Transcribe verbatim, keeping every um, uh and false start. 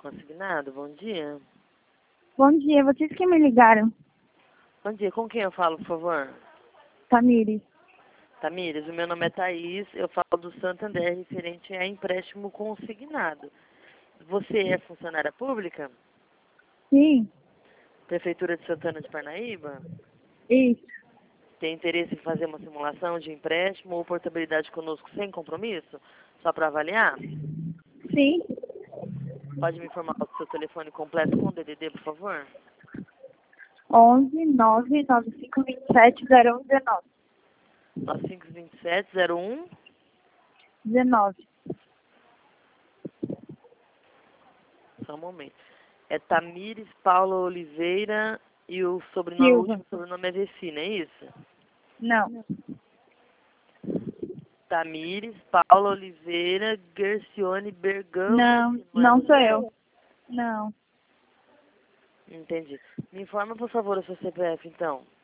Consignado, bom dia. Bom dia, vocês que me ligaram. Bom dia, com quem eu falo, por favor? Tamires. Tamires, o meu nome é Thaís, eu falo do Santander referente a empréstimo consignado. Você é funcionária pública? Sim, Prefeitura de Santana de Parnaíba? isso. Tem interesse em fazer uma simulação de empréstimo ou portabilidade conosco sem compromisso? Só para avaliar? Sim. Pode me informar o seu telefone completo com D D D, por favor? onze nove nove cinco dois sete zero um um nove. nove cinco dois sete zero um. dezenove. Só um momento. É Tamires Paula Oliveira e o sobrenome, o Silva. último sobrenome é Vecina, é isso? Não. Tamires Paula Oliveira Gercione Bergamo. Não, Não é não sou você? eu. Não. Entendi. Me informa, por favor, o seu C P F, então.